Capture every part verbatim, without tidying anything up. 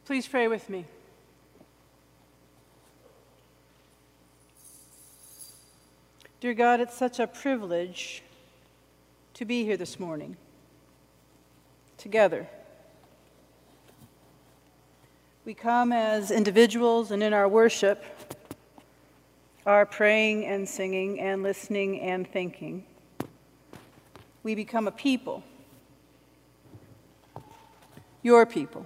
Please pray with me. Dear God, it's such a privilege to be here this morning, together. We come as individuals, and in our worship, are praying and singing and listening and thinking. We become a people, your people.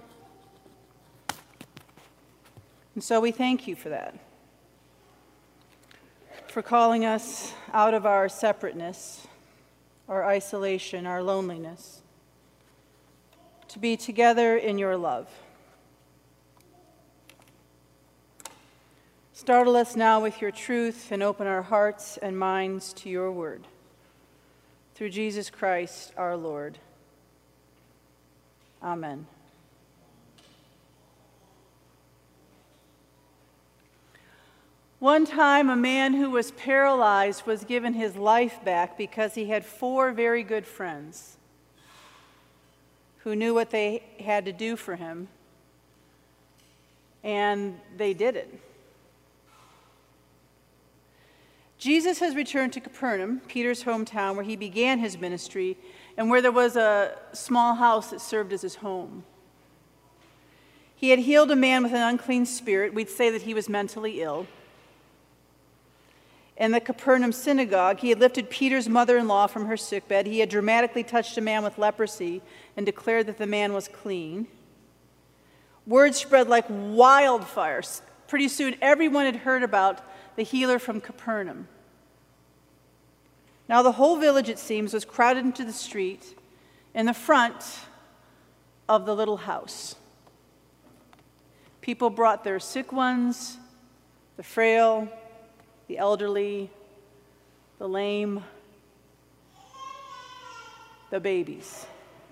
And so we thank you for that, for calling us out of our separateness, our isolation, our loneliness, to be together in your love. Startle us now with your truth and open our hearts and minds to your word. Through Jesus Christ, our Lord. Amen. One time, a man who was paralyzed was given his life back because he had four very good friends who knew what they had to do for him, and they did it. Jesus has returned to Capernaum, Peter's hometown, where he began his ministry and where there was a small house that served as his home. He had healed a man with an unclean spirit. We'd say that he was mentally ill. In the Capernaum synagogue, he had lifted Peter's mother-in-law from her sickbed. He had dramatically touched a man with leprosy and declared that the man was clean. Word spread like wildfire. Pretty soon, everyone had heard about the healer from Capernaum. Now the whole village, it seems, was crowded into the street in the front of the little house. People brought their sick ones, the frail, the elderly, the lame, the babies.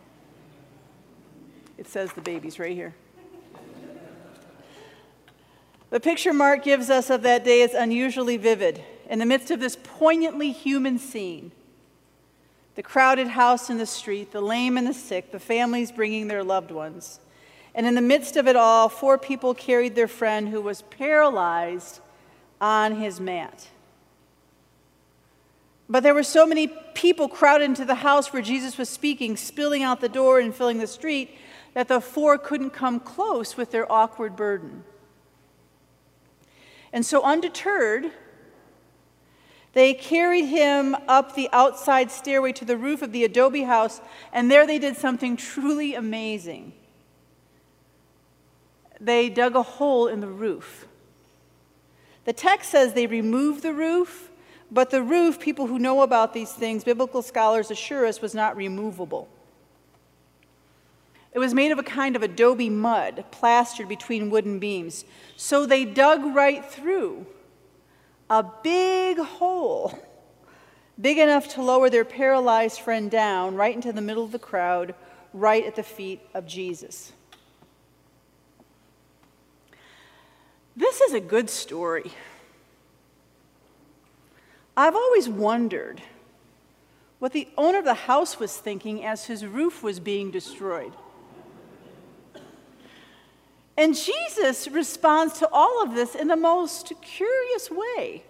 It says the babies right here. The picture Mark gives us of that day is unusually vivid. In the midst of this poignantly human scene, the crowded house in the street, the lame and the sick, the families bringing their loved ones, and in the midst of it all, four people carried their friend who was paralyzed on his mat. But there were so many people crowded into the house where Jesus was speaking, spilling out the door and filling the street, that the four couldn't come close with their awkward burden. And so undeterred, they carried him up the outside stairway to the roof of the adobe house, and there they did something truly amazing. They dug a hole in the roof. The text says they removed the roof, but the roof, people who know about these things, biblical scholars assure us, was not removable. It was made of a kind of adobe mud, plastered between wooden beams. So they dug right through a big hole, big enough to lower their paralyzed friend down right into the middle of the crowd, right at the feet of Jesus. This is a good story. I've always wondered what the owner of the house was thinking as his roof was being destroyed. And Jesus responds to all of this in the most curious way.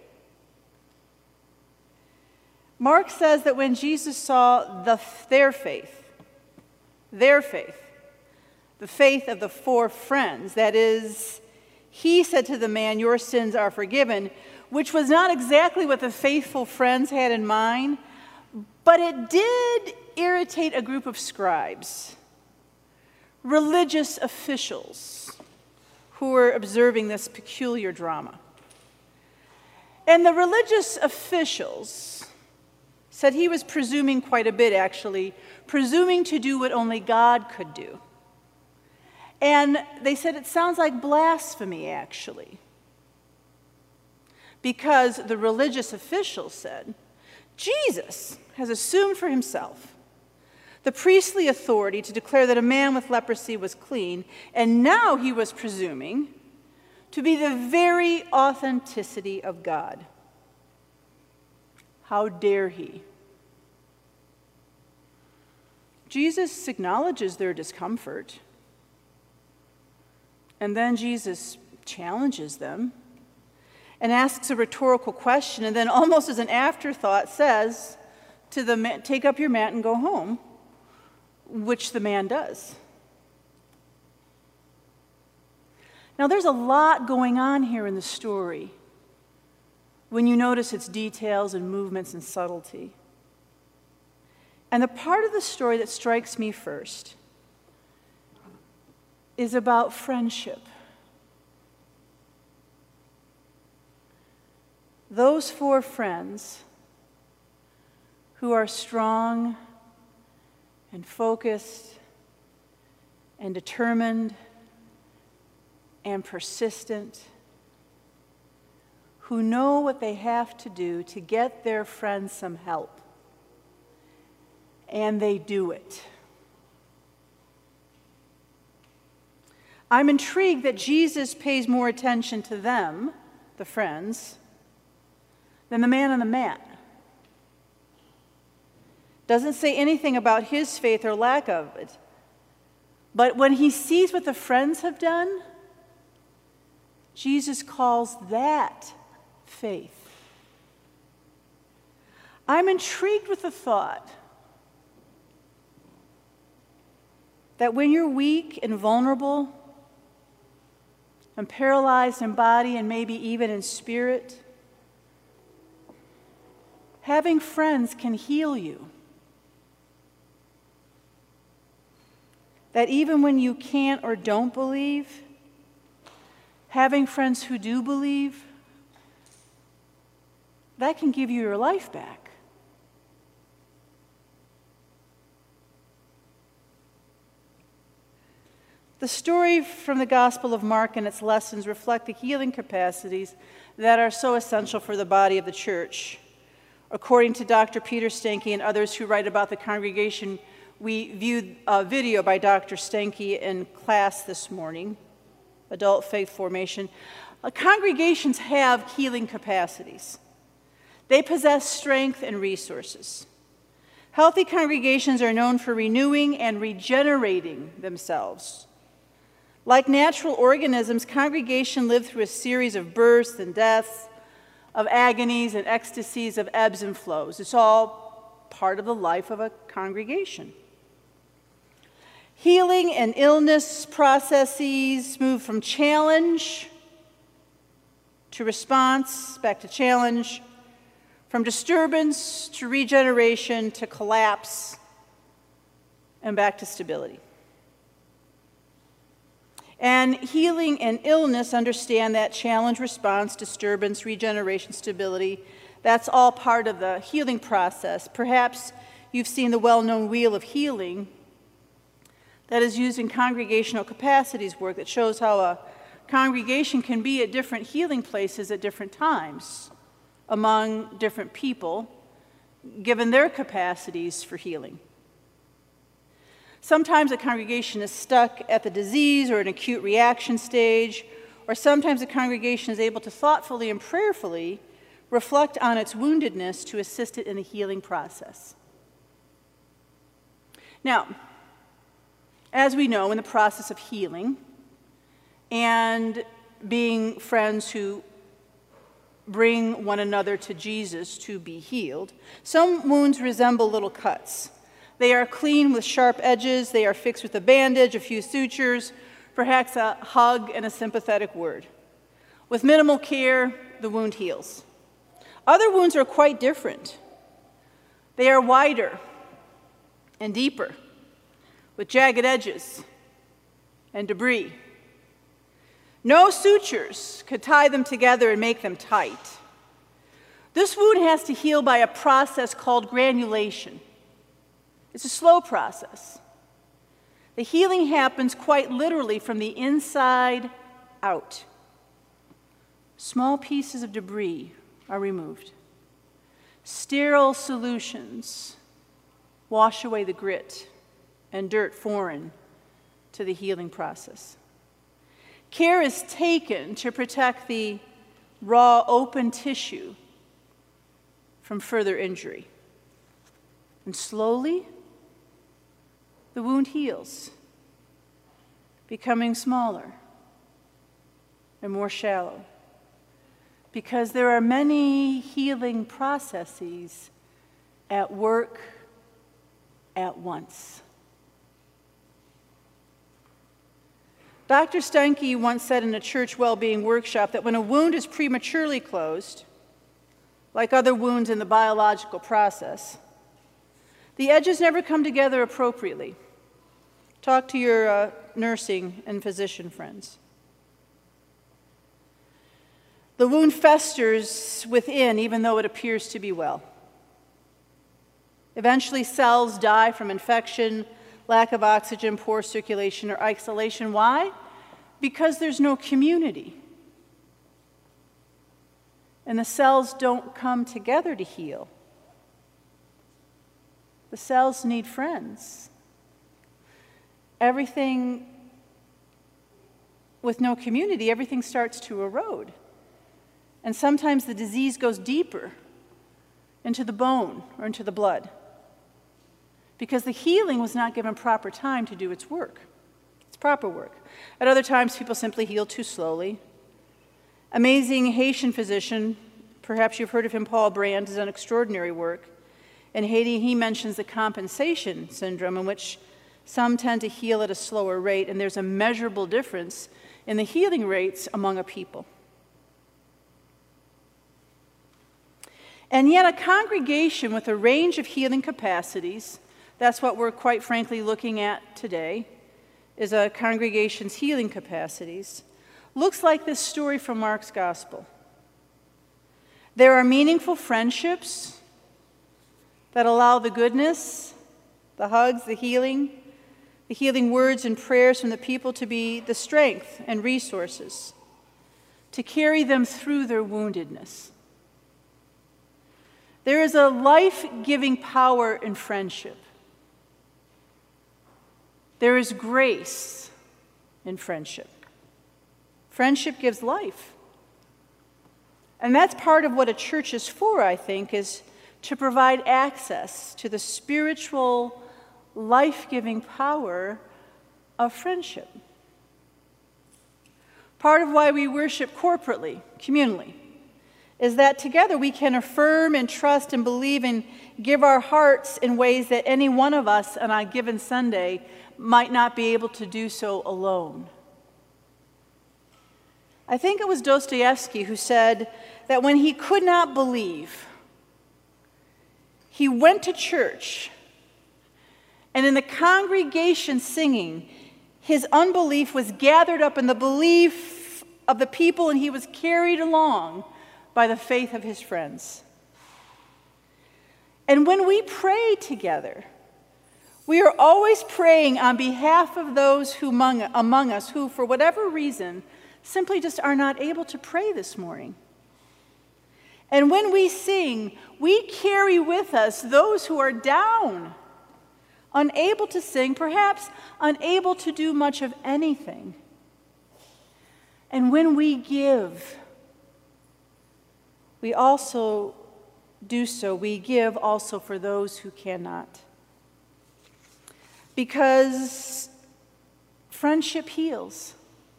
Mark says that when Jesus saw the, their faith, their faith, the faith of the four friends, that is, he said to the man, "Your sins are forgiven," which was not exactly what the faithful friends had in mind, but it did irritate a group of scribes, religious officials who were observing this peculiar drama. And the religious officials said he was presuming quite a bit, actually, presuming to do what only God could do. And they said it sounds like blasphemy, actually, because the religious officials said, Jesus has assumed for himself the priestly authority to declare that a man with leprosy was clean, and now he was presuming to be the very authenticity of God. How dare he? Jesus acknowledges their discomfort And then Jesus challenges them and asks a rhetorical question, and then almost as an afterthought says to the man, take up your mat and go home, which the man does. Now there's a lot going on here in the story when you notice its details and movements and subtlety. And the part of the story that strikes me first is about friendship. Those four friends who are strong and focused and determined and persistent, who know what they have to do to get their friends some help, and they do it. I'm intrigued that Jesus pays more attention to them, the friends, than the man on the mat. Doesn't say anything about his faith or lack of it. But when he sees what the friends have done, Jesus calls that faith. I'm intrigued with the thought that when you're weak and vulnerable and paralyzed in body and maybe even in spirit, having friends can heal you. That even when you can't or don't believe, having friends who do believe, that can give you your life back. The story from the Gospel of Mark and its lessons reflect the healing capacities that are so essential for the body of the church. According to Doctor Peter Stanke and others who write about the congregation, we viewed a video by Doctor Stanke in class this morning, Adult Faith Formation. Uh, congregations have healing capacities. They possess strength and resources. Healthy congregations are known for renewing and regenerating themselves. Like natural organisms, congregations live through a series of births and deaths, of agonies and ecstasies, of ebbs and flows. It's all part of the life of a congregation. Healing and illness processes move from challenge to response, back to challenge, from disturbance to regeneration to collapse, and back to stability. And healing and illness understand that challenge, response, disturbance, regeneration, stability. That's all part of the healing process. Perhaps you've seen the well-known Wheel of Healing that is used in congregational capacities work that shows how a congregation can be at different healing places at different times among different people, given their capacities for healing. Sometimes a congregation is stuck at the disease or an acute reaction stage, or sometimes a congregation is able to thoughtfully and prayerfully reflect on its woundedness to assist it in the healing process. Now, as we know, in the process of healing and being friends who bring one another to Jesus to be healed, some wounds resemble little cuts. They are clean with sharp edges. They are fixed with a bandage, a few sutures, perhaps a hug and a sympathetic word. With minimal care, the wound heals. Other wounds are quite different. They are wider and deeper, with jagged edges and debris. No sutures could tie them together and make them tight. This wound has to heal by a process called granulation. It's a slow process. The healing happens quite literally from the inside out. Small pieces of debris are removed. Sterile solutions wash away the grit and dirt foreign to the healing process. Care is taken to protect the raw, open tissue from further injury. And slowly, the wound heals, becoming smaller and more shallow. Because there are many healing processes at work at once. Doctor Steinke once said in a church well-being workshop that when a wound is prematurely closed, like other wounds in the biological process, the edges never come together appropriately. Talk to your uh, nursing and physician friends. The wound festers within even though it appears to be well. Eventually, cells die from infection, lack of oxygen, poor circulation, or isolation. Why? Because there's no community. And the cells don't come together to heal. The cells need friends. Everything with no community, everything starts to erode. And sometimes the disease goes deeper into the bone or into the blood because the healing was not given proper time to do its work, its proper work. At other times, people simply heal too slowly. Amazing Haitian physician, perhaps you've heard of him, Paul Brand, has done extraordinary work. In Haiti, he mentions the compensation syndrome, in which some tend to heal at a slower rate, and there's a measurable difference in the healing rates among a people. And yet a congregation with a range of healing capacities, that's what we're quite frankly looking at today, is a congregation's healing capacities, looks like this story from Mark's Gospel. There are meaningful friendships that allow the goodness, the hugs, the healing, the healing words and prayers from the people to be the strength and resources to carry them through their woundedness. There is a life-giving power in friendship. There is grace in friendship. Friendship gives life. And that's part of what a church is for, I think, is to provide access to the spiritual, life-giving power of friendship. Part of why we worship corporately, communally, is that together we can affirm and trust and believe and give our hearts in ways that any one of us on a given Sunday might not be able to do so alone. I think it was Dostoevsky who said that when he could not believe, he went to church, and in the congregation singing, his unbelief was gathered up in the belief of the people, and he was carried along by the faith of his friends. And when we pray together, we are always praying on behalf of those who among, among us who, for whatever reason, simply just are not able to pray this morning. And when we sing, we carry with us those who are down, unable to sing, perhaps unable to do much of anything. And when we give, we also do so. We give also for those who cannot. Because friendship heals.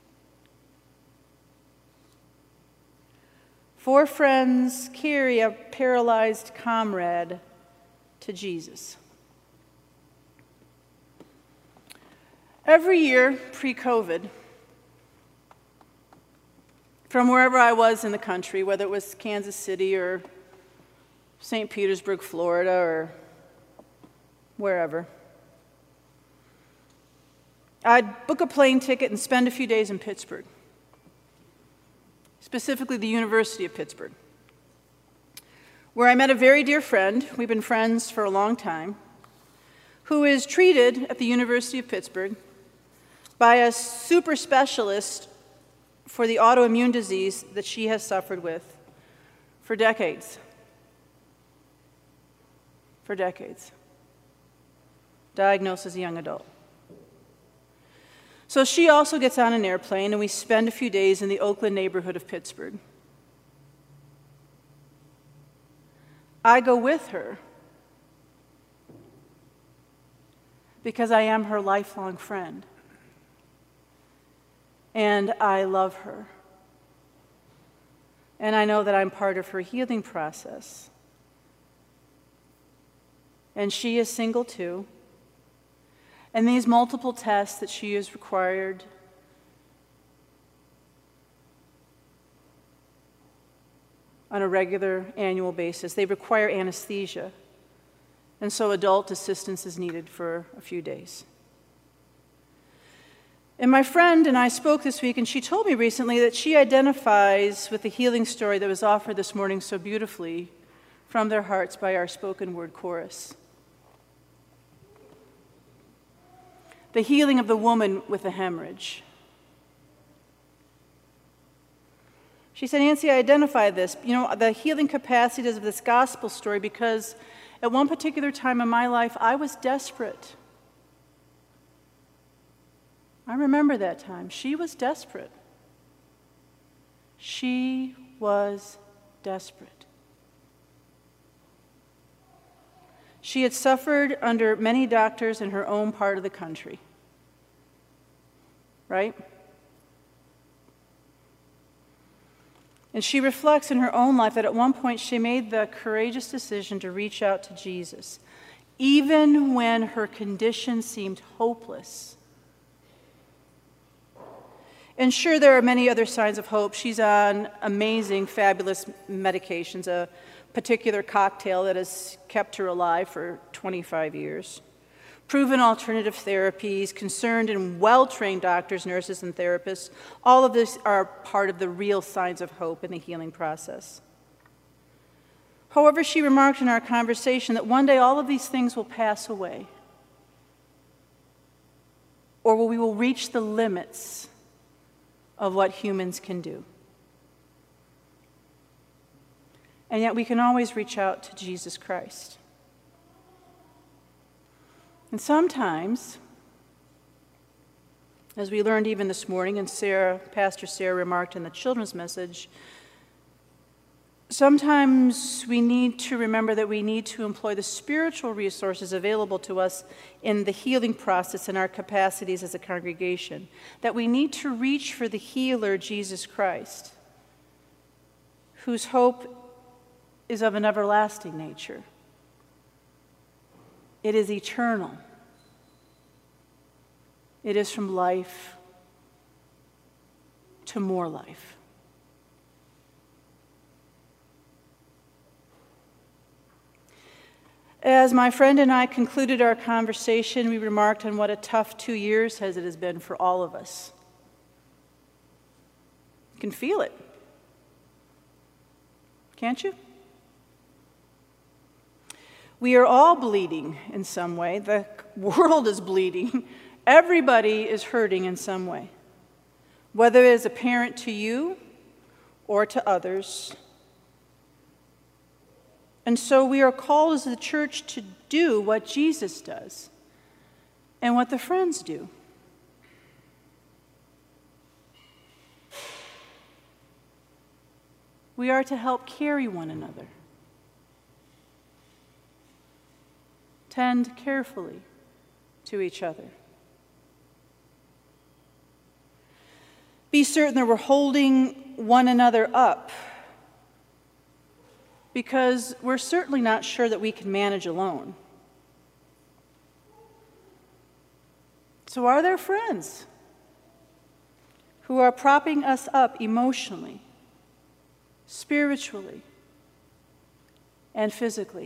Four friends carry a paralyzed comrade to Jesus. Every year, pre-COVID, from wherever I was in the country, whether it was Kansas City or Saint Petersburg, Florida, or wherever, I'd book a plane ticket and spend a few days in Pittsburgh, specifically the University of Pittsburgh, where I met a very dear friend, we've been friends for a long time, who is treated at the University of Pittsburgh by a super specialist for the autoimmune disease that she has suffered with for decades. For decades. Diagnosed as a young adult. So she also gets on an airplane, and we spend a few days in the Oakland neighborhood of Pittsburgh. I go with her because I am her lifelong friend. And I love her. And I know that I'm part of her healing process. And she is single too. And these multiple tests that she is required on a regular annual basis, they require anesthesia. And so adult assistance is needed for a few days. And my friend and I spoke this week, and she told me recently that she identifies with the healing story that was offered this morning so beautifully from their hearts by our spoken word chorus. The healing of the woman with a hemorrhage. She said, Nancy, I identify this, you know, the healing capacities of this gospel story, because at one particular time in my life, I was desperate. I remember that time. She was desperate. She was desperate. She had suffered under many doctors in her own part of the country. Right? And she reflects in her own life that at one point she made the courageous decision to reach out to Jesus, even when her condition seemed hopeless. And sure, there are many other signs of hope. She's on amazing, fabulous medications, a particular cocktail that has kept her alive for twenty-five years. Proven alternative therapies, concerned and well-trained doctors, nurses, and therapists. All of this are part of the real signs of hope in the healing process. However, she remarked in our conversation that one day all of these things will pass away, or we will reach the limits of what humans can do. And yet we can always reach out to Jesus Christ. And sometimes, as we learned even this morning, and Sarah, Pastor Sarah remarked in the children's message, sometimes we need to remember that we need to employ the spiritual resources available to us in the healing process and our capacities as a congregation, that we need to reach for the healer, Jesus Christ, whose hope is of an everlasting nature. It is eternal. It is from life to more life. As my friend and I concluded our conversation, we remarked on what a tough two years as it has been for all of us. You can feel it. Can't you? We are all bleeding in some way. The world is bleeding. Everybody is hurting in some way, whether it is apparent to you or to others. And so we are called as the church to do what Jesus does and what the friends do. We are to help carry one another. Tend carefully to each other. Be certain that we're holding one another up, because we're certainly not sure that we can manage alone. So are there friends who are propping us up emotionally, spiritually, and physically?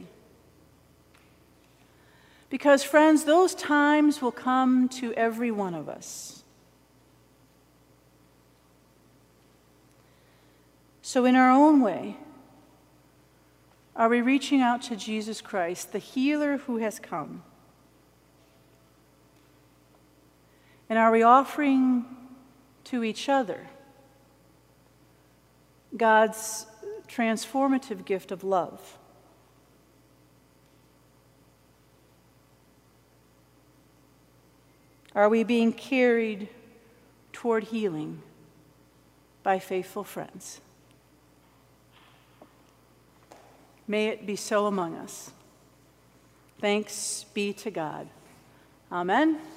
Because, friends, those times will come to every one of us. So in our own way, are we reaching out to Jesus Christ, the healer who has come? And are we offering to each other God's transformative gift of love? Are we being carried toward healing by faithful friends? May it be so among us. Thanks be to God. Amen.